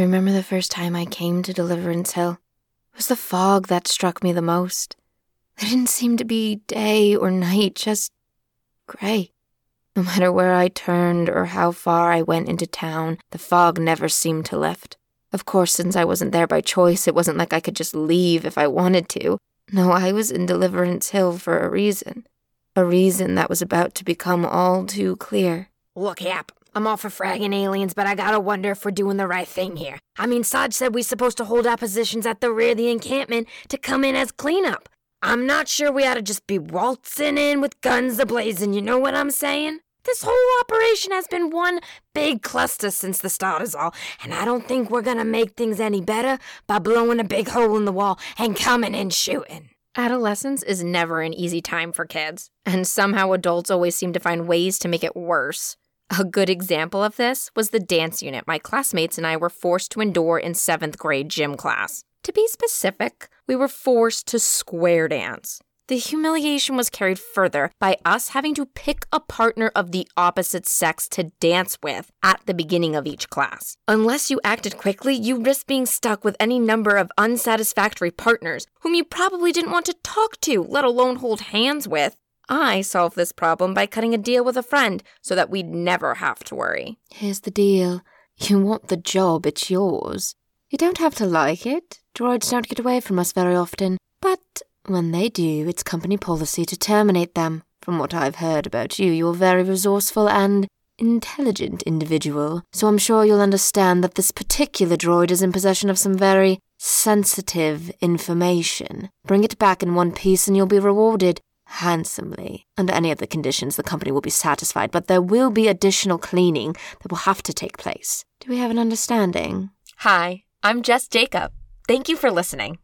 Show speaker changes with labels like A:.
A: remember the first time I came to Deliverance Hill. It was the fog that struck me the most. There didn't seem to be day or night, just gray. No matter where I turned or how far I went into town, the fog never seemed to lift. Of course, since I wasn't there by choice, it wasn't like I could just leave if I wanted to. No, I was in Deliverance Hill for a reason. A reason that was about to become all too clear.
B: Look, Hap, I'm all for fragging aliens, but I gotta wonder if we're doing the right thing here. I mean, Sarge said we're supposed to hold our positions at the rear of the encampment to come in as cleanup. I'm not sure we ought to just be waltzing in with guns a-blazing, you know what I'm saying? This whole operation has been one big cluster since the start is all, and I don't think we're gonna make things any better by blowing a big hole in the wall and coming in shooting.
C: Adolescence is never an easy time for kids, and somehow adults always seem to find ways to make it worse. A good example of this was the dance unit my classmates and I were forced to endure in 7th grade gym class. To be specific, we were forced to square dance. The humiliation was carried further by us having to pick a partner of the opposite sex to dance with at the beginning of each class. Unless you acted quickly, you risked being stuck with any number of unsatisfactory partners whom you probably didn't want to talk to, let alone hold hands with. I solved this problem by cutting a deal with a friend so that we'd never have to worry.
A: Here's the deal. You want the job, it's yours. You don't have to like it. Droids don't get away from us very often. But when they do, it's company policy to terminate them. From what I've heard about you, you're a very resourceful and intelligent individual. So I'm sure you'll understand that this particular droid is in possession of some very sensitive information. Bring it back in one piece and you'll be rewarded handsomely. Under any other conditions, the company will be satisfied, but there will be additional cleaning that will have to take place. Do we have an understanding?
C: Hi, I'm Jess Jacob. Thank you for listening.